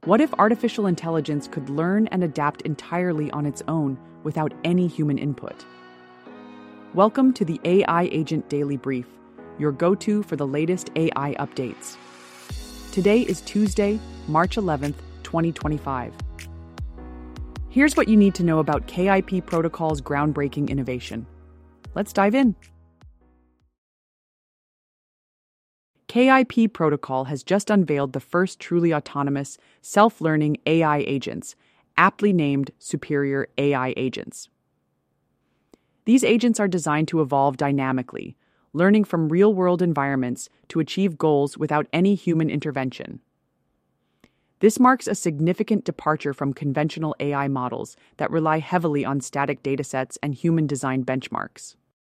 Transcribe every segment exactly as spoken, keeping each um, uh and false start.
What if artificial intelligence could learn and adapt entirely on its own without any human input? Welcome to the A I Agent Daily Brief, your go-to for the latest A I updates. Today is Tuesday, March eleventh, twenty twenty-five. Here's what you need to know about K I P Protocol's groundbreaking innovation. Let's dive in. K I P Protocol has just unveiled the first truly autonomous, self-learning A I agents, aptly named Superior A I Agents. These agents are designed to evolve dynamically, learning from real-world environments to achieve goals without any human intervention. This marks a significant departure from conventional A I models that rely heavily on static datasets and human-designed benchmarks.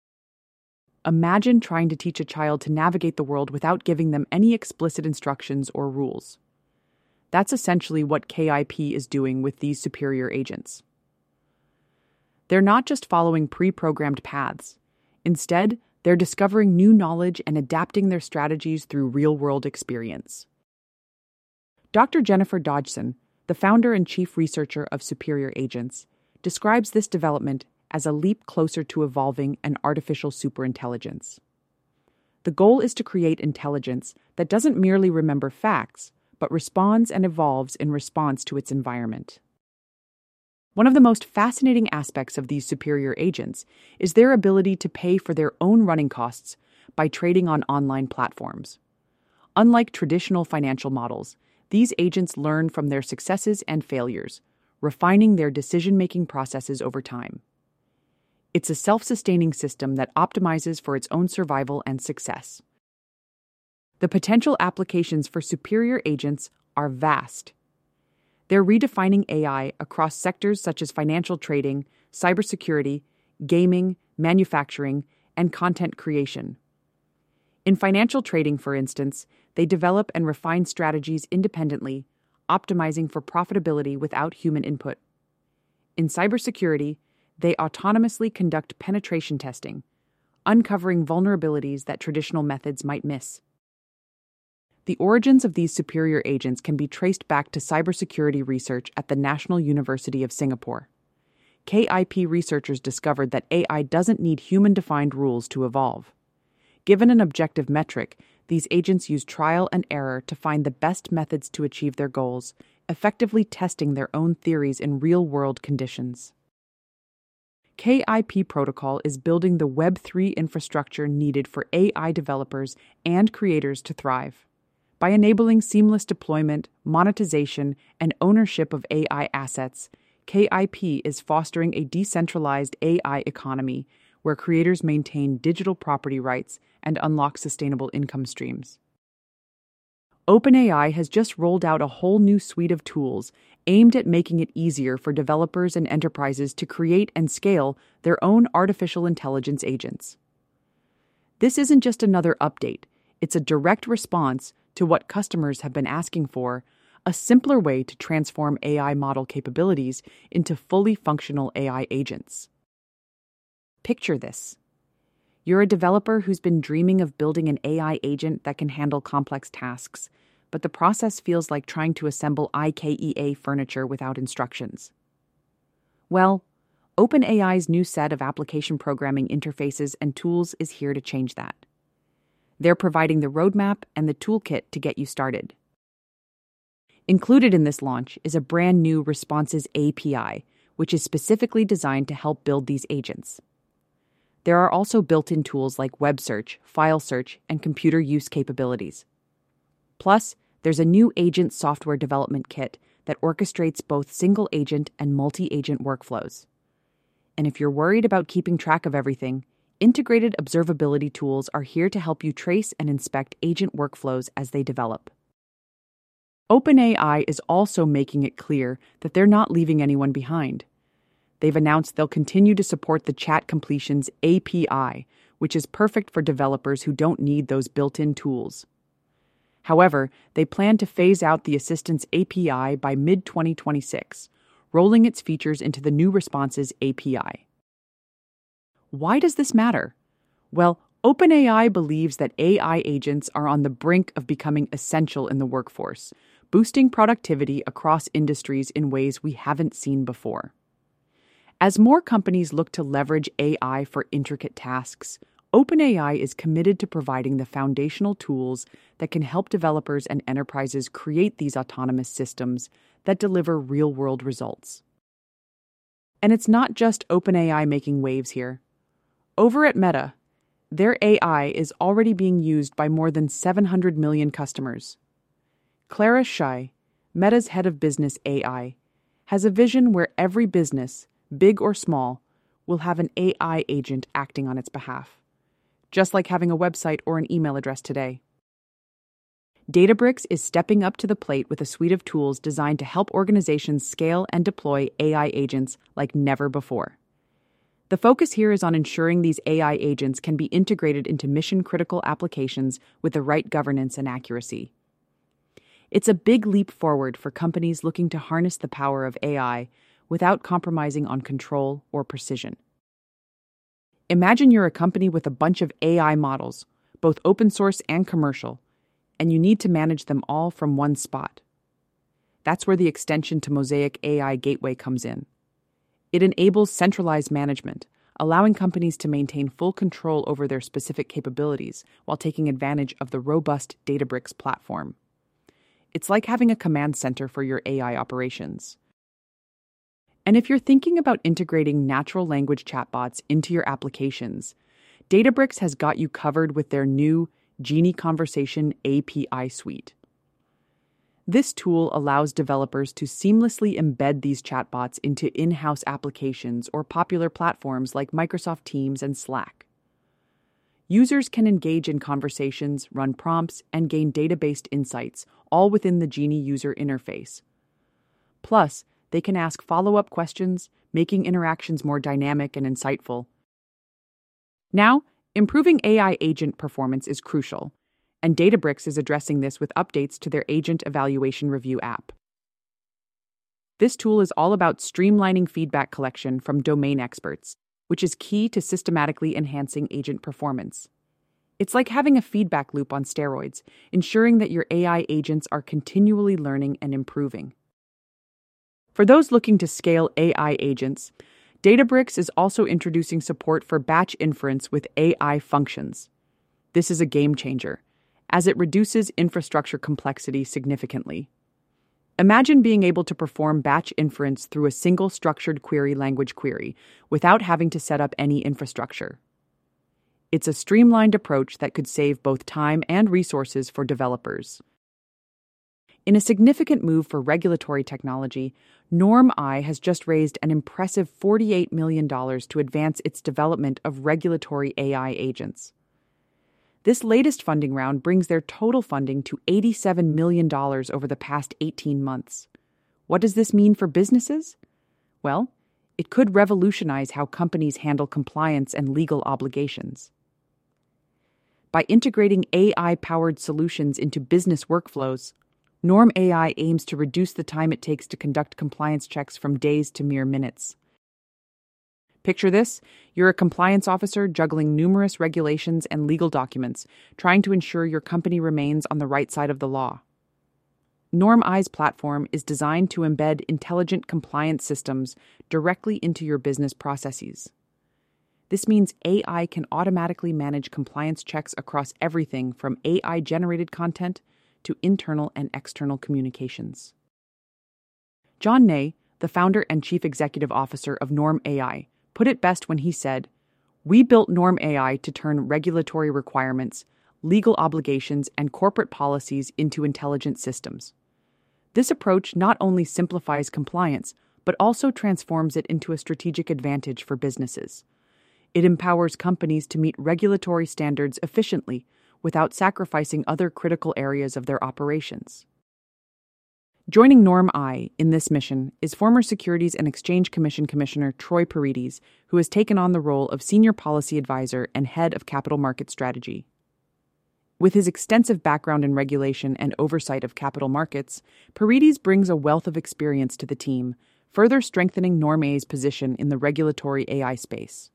Imagine trying to teach a child to navigate the world without giving them any explicit instructions or rules. That's essentially what K I P is doing with these superior agents. They're not just following pre-programmed paths. Instead, they're discovering new knowledge and adapting their strategies through real-world experience. Doctor Jennifer Dodgson, the founder and chief researcher of Superior Agents, describes this development as a leap closer to evolving an artificial superintelligence. The goal is to create intelligence that doesn't merely remember facts, but responds and evolves in response to its environment. One of the most fascinating aspects of these superior agents is their ability to pay for their own running costs by trading on online platforms. Unlike traditional financial models, these agents learn from their successes and failures, refining their decision-making processes over time. It's a self-sustaining system that optimizes for its own survival and success. The potential applications for superior agents are vast. They're redefining A I across sectors such as financial trading, cybersecurity, gaming, manufacturing, and content creation. In financial trading, for instance, they develop and refine strategies independently, optimizing for profitability without human input. In cybersecurity, they autonomously conduct penetration testing, uncovering vulnerabilities that traditional methods might miss. The origins of these superior agents can be traced back to cybersecurity research at the National University of Singapore. K I P researchers discovered that A I doesn't need human-defined rules to evolve. Given an objective metric, these agents use trial and error to find the best methods to achieve their goals, effectively testing their own theories in real-world conditions. K I P Protocol is building the Web three infrastructure needed for A I developers and creators to thrive. By enabling seamless deployment, monetization, and ownership of A I assets, K I P is fostering a decentralized A I economy where creators maintain digital property rights and unlock sustainable income streams. OpenAI has just rolled out a whole new suite of tools aimed at making it easier for developers and enterprises to create and scale their own artificial intelligence agents. This isn't just another update, it's a direct response to what customers have been asking for, a simpler way to transform A I model capabilities into fully functional A I agents. Picture this. You're a developer who's been dreaming of building an A I agent that can handle complex tasks, but the process feels like trying to assemble IKEA furniture without instructions. Well, OpenAI's new set of application programming interfaces and tools is here to change that. They're providing the roadmap and the toolkit to get you started. Included in this launch is a brand new Responses A P I, which is specifically designed to help build these agents. There are also built-in tools like web search, file search, and computer use capabilities. Plus, there's a new agent software development kit that orchestrates both single-agent and multi-agent workflows. And if you're worried about keeping track of everything, integrated observability tools are here to help you trace and inspect agent workflows as they develop. OpenAI is also making it clear that they're not leaving anyone behind. They've announced they'll continue to support the Chat Completions A P I, which is perfect for developers who don't need those built-in tools. However, they plan to phase out the Assistance A P I by mid twenty twenty-six, rolling its features into the new Responses A P I. Why does this matter? Well, OpenAI believes that A I agents are on the brink of becoming essential in the workforce, boosting productivity across industries in ways we haven't seen before. As more companies look to leverage A I for intricate tasks, OpenAI is committed to providing the foundational tools that can help developers and enterprises create these autonomous systems that deliver real-world results. And it's not just OpenAI making waves here. Over at Meta, their A I is already being used by more than seven hundred million customers. Clara Shai, Meta's head of business A I, has a vision where every business, big or small, will have an A I agent acting on its behalf, just like having a website or an email address today. Databricks is stepping up to the plate with a suite of tools designed to help organizations scale and deploy A I agents like never before. The focus here is on ensuring these A I agents can be integrated into mission-critical applications with the right governance and accuracy. It's a big leap forward for companies looking to harness the power of A I without compromising on control or precision. Imagine you're a company with a bunch of A I models, both open source and commercial, and you need to manage them all from one spot. That's where the extension to Mosaic A I Gateway comes in. It enables centralized management, allowing companies to maintain full control over their specific capabilities while taking advantage of the robust Databricks platform. It's like having a command center for your A I operations. And if you're thinking about integrating natural language chatbots into your applications, Databricks has got you covered with their new Genie Conversation A P I suite. This tool allows developers to seamlessly embed these chatbots into in-house applications or popular platforms like Microsoft Teams and Slack. Users can engage in conversations, run prompts, and gain data-based insights, all within the Genie user interface. Plus, they can ask follow-up questions, making interactions more dynamic and insightful. Now, improving A I agent performance is crucial, and Databricks is addressing this with updates to their Agent Evaluation Review app. This tool is all about streamlining feedback collection from domain experts, which is key to systematically enhancing agent performance. It's like having a feedback loop on steroids, ensuring that your A I agents are continually learning and improving. For those looking to scale A I agents, Databricks is also introducing support for batch inference with A I functions. This is a game changer, as it reduces infrastructure complexity significantly. Imagine being able to perform batch inference through a single structured query language query without having to set up any infrastructure. It's a streamlined approach that could save both time and resources for developers. In a significant move for regulatory technology, Norm I has just raised an impressive forty-eight million dollars to advance its development of regulatory A I agents. This latest funding round brings their total funding to eighty-seven million dollars over the past eighteen months. What does this mean for businesses? Well, it could revolutionize how companies handle compliance and legal obligations. By integrating A I-powered solutions into business workflows, Norm A I aims to reduce the time it takes to conduct compliance checks from days to mere minutes. Picture this: you're a compliance officer juggling numerous regulations and legal documents, trying to ensure your company remains on the right side of the law. Norm I's platform is designed to embed intelligent compliance systems directly into your business processes. This means A I can automatically manage compliance checks across everything from A I-generated content to internal and external communications. John Ney, the founder and chief executive officer of Norm A I, put it best when he said, "We built Norm A I to turn regulatory requirements, legal obligations, and corporate policies into intelligent systems. This approach not only simplifies compliance, but also transforms it into a strategic advantage for businesses. It empowers companies to meet regulatory standards efficiently without sacrificing other critical areas of their operations." Joining Norm I in this mission is former Securities and Exchange Commission Commissioner Troy Paredes, who has taken on the role of Senior Policy Advisor and Head of Capital Market Strategy. With his extensive background in regulation and oversight of capital markets, Paredes brings a wealth of experience to the team, further strengthening Norm A's position in the regulatory A I space.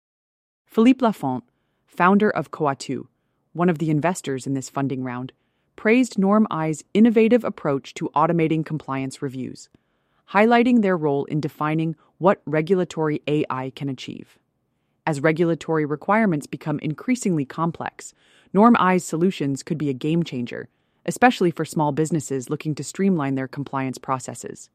Philippe Lafont, founder of Coatue, one of the investors in this funding round, praised Norm I's innovative approach to automating compliance reviews, highlighting their role in defining what regulatory A I can achieve. As regulatory requirements become increasingly complex, Norm I's solutions could be a game changer, especially for small businesses looking to streamline their compliance processes.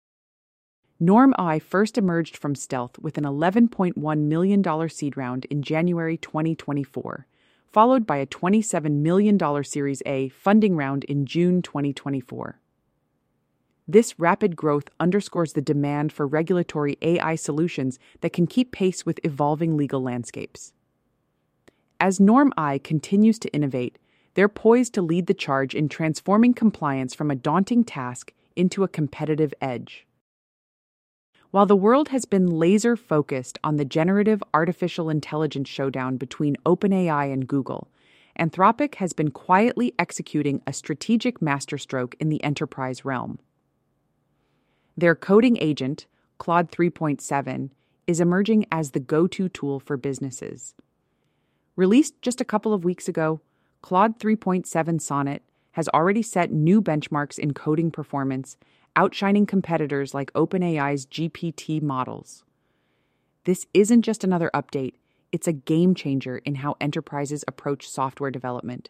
Norm I first emerged from stealth with an eleven point one million dollars seed round in January twenty twenty-four, followed by a twenty-seven million dollars Series A funding round in June twenty twenty-four. This rapid growth underscores the demand for regulatory A I solutions that can keep pace with evolving legal landscapes. As Norm I continues to innovate, they're poised to lead the charge in transforming compliance from a daunting task into a competitive edge. While the world has been laser-focused on the generative artificial intelligence showdown between OpenAI and Google, Anthropic has been quietly executing a strategic masterstroke in the enterprise realm. Their coding agent, Claude three point seven, is emerging as the go-to tool for businesses. Released just a couple of weeks ago, Claude three point seven Sonnet has already set new benchmarks in coding performance, outshining competitors like OpenAI's G P T models. This isn't just another update, it's a game changer in how enterprises approach software development.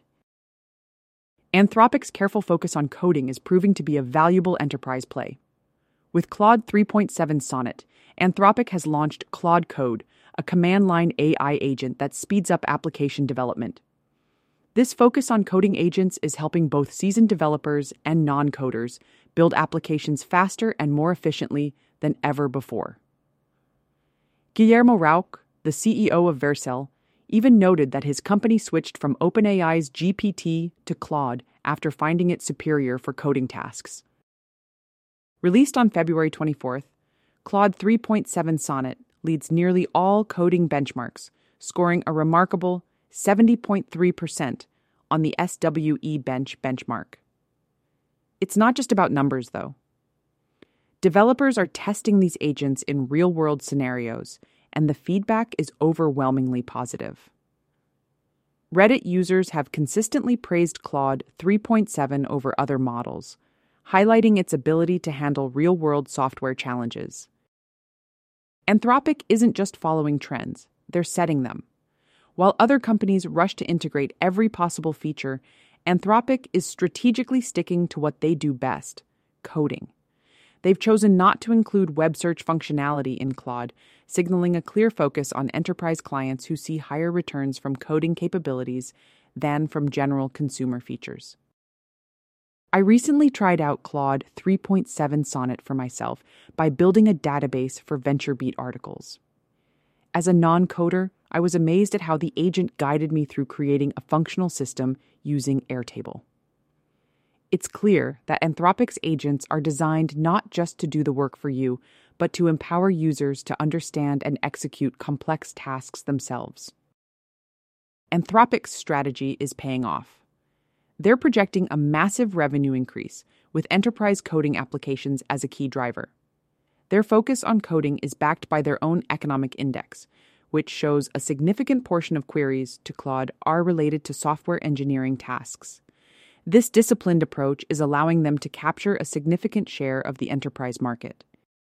Anthropic's careful focus on coding is proving to be a valuable enterprise play. With Claude three point seven Sonnet, Anthropic has launched Claude Code, a command-line A I agent that speeds up application development. This focus on coding agents is helping both seasoned developers and non-coders build applications faster and more efficiently than ever before. Guillermo Rauch, the C E O of Vercel, even noted that his company switched from OpenAI's G P T to Claude after finding it superior for coding tasks. Released on February twenty-fourth, Claude three point seven Sonnet leads nearly all coding benchmarks, scoring a remarkable seventy point three percent on the S W E Bench benchmark. It's not just about numbers, though. Developers are testing these agents in real-world scenarios, and the feedback is overwhelmingly positive. Reddit users have consistently praised Claude three point seven over other models, highlighting its ability to handle real-world software challenges. Anthropic isn't just following trends, they're setting them. While other companies rush to integrate every possible feature, Anthropic is strategically sticking to what they do best, coding. They've chosen not to include web search functionality in Claude, signaling a clear focus on enterprise clients who see higher returns from coding capabilities than from general consumer features. I recently tried out Claude three point seven Sonnet for myself by building a database for VentureBeat articles. As a non-coder, I was amazed at how the agent guided me through creating a functional system using Airtable. It's clear that Anthropic's agents are designed not just to do the work for you, but to empower users to understand and execute complex tasks themselves. Anthropic's strategy is paying off. They're projecting a massive revenue increase, with enterprise coding applications as a key driver. Their focus on coding is backed by their own economic index, which shows a significant portion of queries to Claude are related to software engineering tasks. This disciplined approach is allowing them to capture a significant share of the enterprise market.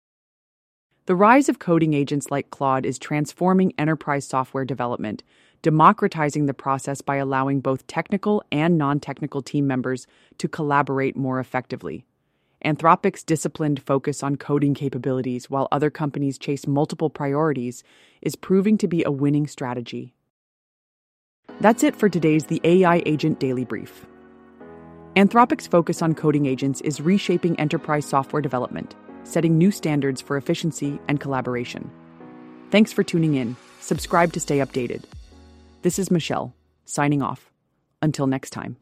The rise of coding agents like Claude is transforming enterprise software development, democratizing the process by allowing both technical and non-technical team members to collaborate more effectively. Anthropic's disciplined focus on coding capabilities while other companies chase multiple priorities is proving to be a winning strategy. That's it for today's The A I Agent Daily Brief. Anthropic's focus on coding agents is reshaping enterprise software development, setting new standards for efficiency and collaboration. Thanks for tuning in. Subscribe to stay updated. This is Michelle, signing off. Until next time.